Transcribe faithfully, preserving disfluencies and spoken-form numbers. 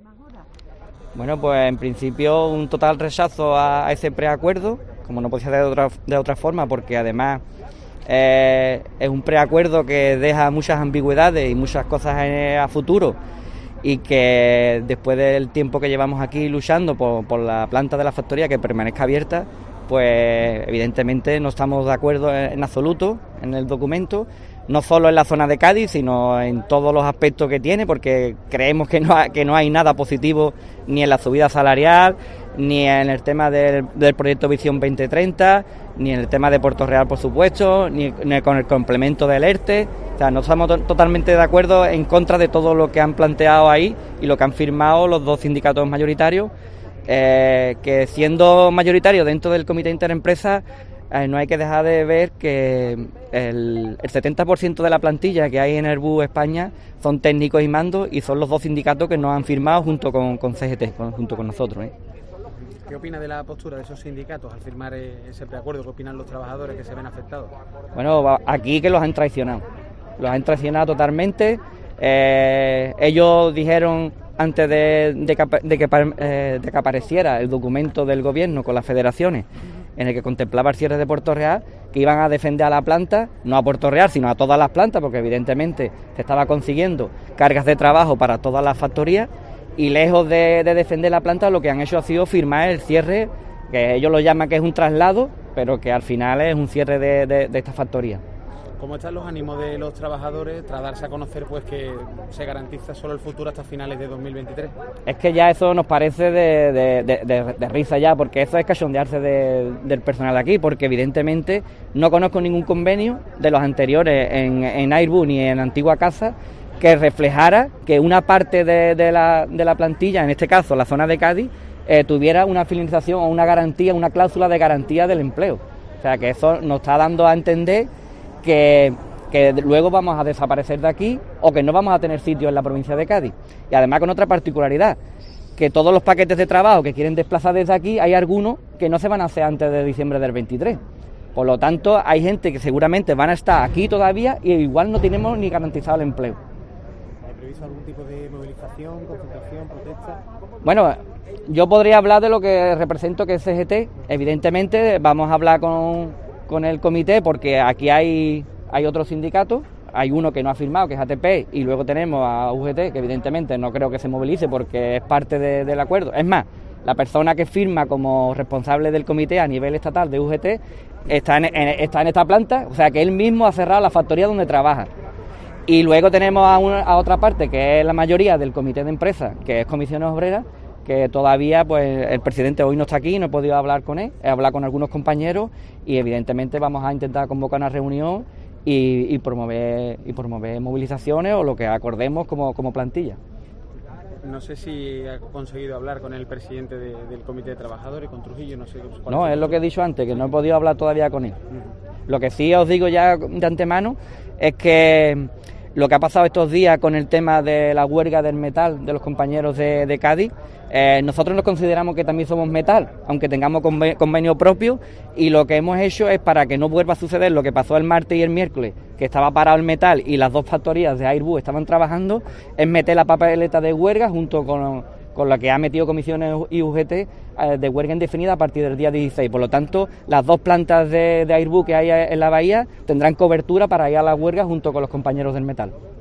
Bueno, pues en principio un total rechazo a, a ese preacuerdo, como no podía ser de otra, de otra forma, porque además eh, es un preacuerdo que deja muchas ambigüedades y muchas cosas en, a futuro, y que después del tiempo que llevamos aquí luchando por, por la planta de la factoría que permanezca abierta, pues evidentemente no estamos de acuerdo en, en absoluto en el documento, no solo en la zona de Cádiz, sino en todos los aspectos que tiene, porque creemos que no, ha, que no hay nada positivo ni en la subida salarial, ni en el tema del, del proyecto Visión veinte treinta, ni en el tema de Puerto Real, por supuesto, ni, ni con el complemento del ERTE. O sea, no estamos to- totalmente de acuerdo, en contra de todo lo que han planteado ahí y lo que han firmado los dos sindicatos mayoritarios, eh, que siendo mayoritarios dentro del Comité Interempresa, Eh, no hay que dejar de ver que el, el setenta por ciento de la plantilla que hay en Airbus España son técnicos y mandos, y son los dos sindicatos que nos han firmado junto con, con C G T, con, junto con nosotros, ¿eh? ¿Qué opina de la postura de esos sindicatos al firmar ese preacuerdo? ¿Qué opinan los trabajadores que se ven afectados? Bueno, aquí que los han traicionado, los han traicionado totalmente. Eh, ellos dijeron antes de, de, que, de, que, eh, de que apareciera el documento del gobierno con las federaciones, en el que contemplaba el cierre de Puerto Real, que iban a defender a la planta, no a Puerto Real, sino a todas las plantas, porque evidentemente se estaba consiguiendo cargas de trabajo para todas las factorías, y lejos de, de defender la planta, lo que han hecho ha sido firmar el cierre, que ellos lo llaman que es un traslado, pero que al final es un cierre de, de, de esta factoría. ¿Cómo están los ánimos de los trabajadores tras darse a conocer pues que se garantiza solo el futuro hasta finales de dos mil veintitrés? Es que ya eso nos parece de, de, de, de, de risa ya, porque eso es cachondearse de, del personal de aquí, porque evidentemente no conozco ningún convenio de los anteriores en, en Airbus ni en Antigua Casa que reflejara que una parte de, de, la, de la plantilla, en este caso la zona de Cádiz, eh, tuviera una finalización o una garantía, una cláusula de garantía del empleo. O sea, que eso nos está dando a entender que, que luego vamos a desaparecer de aquí, o que no vamos a tener sitio en la provincia de Cádiz. Y además con otra particularidad, que todos los paquetes de trabajo que quieren desplazar desde aquí, hay algunos que no se van a hacer antes de diciembre del veintitrés. Por lo tanto, hay gente que seguramente van a estar aquí todavía y igual no tenemos ni garantizado el empleo. ¿Hay previsto algún tipo de movilización, concentración, protesta? Bueno, yo podría hablar de lo que represento, que es C G T. Evidentemente vamos a hablar con... con el comité, porque aquí hay, hay otros sindicatos, hay uno que no ha firmado, que es A T P, y luego tenemos a U G T, que evidentemente no creo que se movilice porque es parte de, del acuerdo. Es más, la persona que firma como responsable del comité a nivel estatal de U G T está en, en, está en esta planta, o sea que él mismo ha cerrado la factoría donde trabaja. Y luego tenemos a, una, a otra parte, que es la mayoría del comité de empresa, que es Comisiones Obreras, que todavía pues el presidente hoy no está aquí, no he podido hablar con él, he hablado con algunos compañeros, y evidentemente vamos a intentar convocar una reunión y, y promover y promover movilizaciones o lo que acordemos como, como plantilla. No sé si ha conseguido hablar con el presidente de, del Comité de Trabajadores, con Trujillo, no sé cuál. No, es lo que he dicho antes, que no he podido hablar todavía con él. Uh-huh. Lo que sí os digo ya de antemano es que lo que ha pasado estos días con el tema de la huelga del metal de los compañeros de, de Cádiz, eh, nosotros nos consideramos que también somos metal, aunque tengamos conven- convenio propio, y lo que hemos hecho es, para que no vuelva a suceder lo que pasó el martes y el miércoles, que estaba parado el metal y las dos factorías de Airbus estaban trabajando, es meter la papeleta de huelga junto con, con la que ha metido Comisiones y U G T eh, de huelga indefinida a partir del día dieciséis. Por lo tanto, las dos plantas de, de Airbus que hay en la bahía tendrán cobertura para ir a la huelga junto con los compañeros del metal.